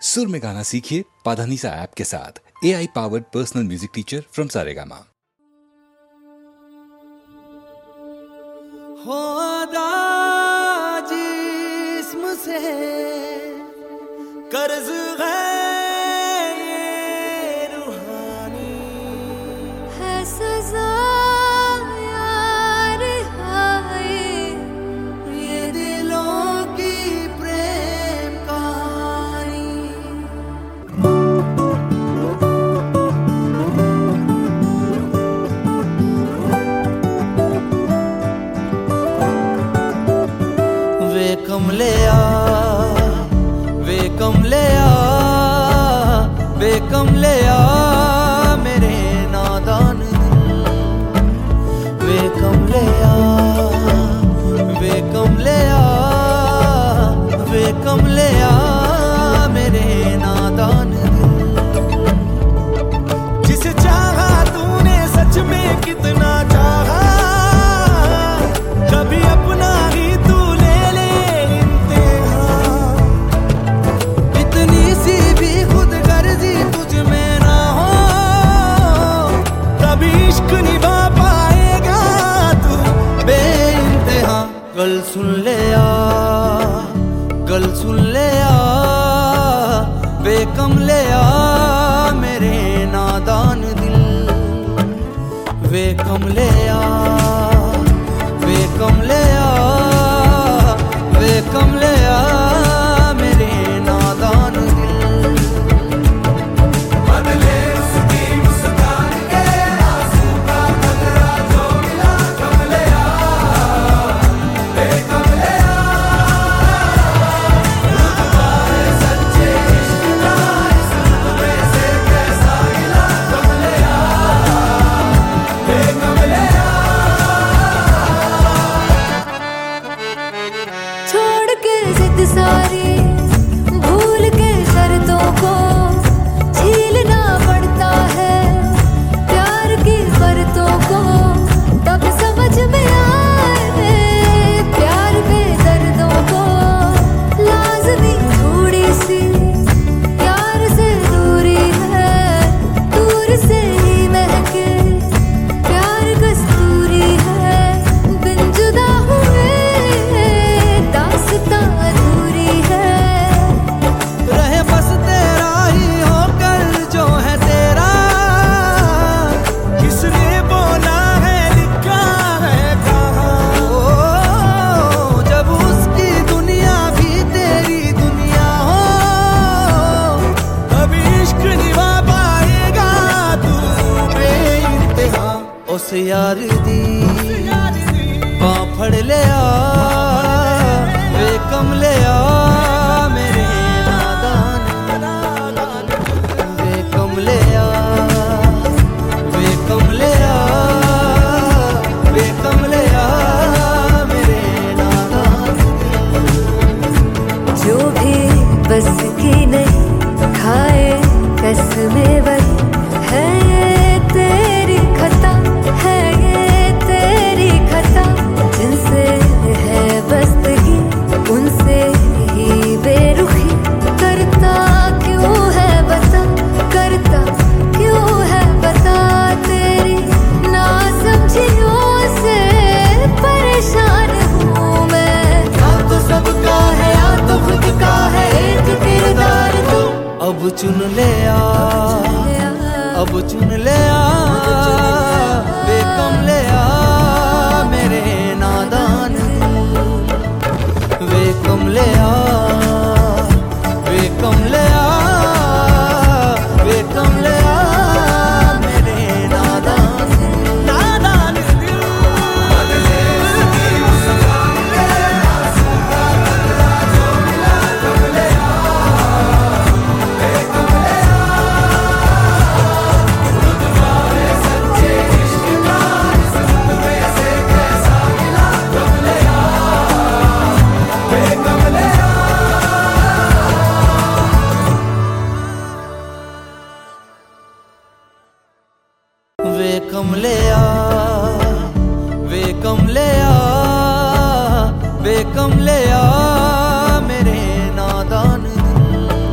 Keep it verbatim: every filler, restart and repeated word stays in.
सुर में गाना सीखिए पाधानीसा ऐप के साथ। A I powered personal music teacher from Saregama. हो जिस्म से कर्ज है ये रूहानी, है सजा यार हाय ये दिलों की प्रेम कहानी। वे कमलिया वे कमलिया वे कमलिया मेरे नादान दिल, वे कमलिया वे कमलिया वे कमलिया मेरे नादान दिल। जिसे चाहा तूने सच में कितना चाहा, कभी अपना ही तू ले ले इम्तिहान। इतनी सी भी खुद गर्जी तुझ में ना हो, कभी इश्क निभा पाएगा तू बेइंतहा। गल सुन ले आ गल सुन ले आ वे कमलिया मेरे नादान दिल, वे कमलिया वे कमलिया वे कमलिया मेरे नादान दिल। बदले उसकी मुस्कान के आंसू का बदला जो मिला, कमलिया वे कमलिया रुतबा सच्चे इश्क का इस रुतबे से कैसा मिला, कमलिया वे कमलिया। छोड़ के जिद सारी भूल के शर्तों को झीलना पड़ता है, प्यार की शर्तों को तब समझ में आए। प्यार के दर्दों को लाज़मी थोड़ी सी यार से दूरी है, दूर से ही महके प्यार कस्तूरी है। बिन जुदा हुए दास्तां अधूरी है। रहे बस तेरा ही होकर जो है तेरा, किसने बोला है लिखा है कहाँ। ओ, जब उसकी दुनिया भी तेरी दुनिया हो, कभी इश्क निभा पाएगा तू बेइंतहा। उस यार दी बां फड़ ले आ वे कमलिया मेरे नादान, वे कमलिया वे कमलिया वे कमलिया मेरे नादान। जो भी बस की नहीं खाए कसमें वही है, ये तेरी खता है, ये तेरी खता। जिनसे है बस्तगी उनसे ही बेरुखी, करता क्यों है बता, करता क्यों है बता। तेरी नासमझियों से परेशान हूँ मैं। या तो सबका है या तो खुद का है एक किरदार तू। अब चुन ले आ अब चुन ले आ वे कमलिया मेरे नादान दिल, वे कमलिया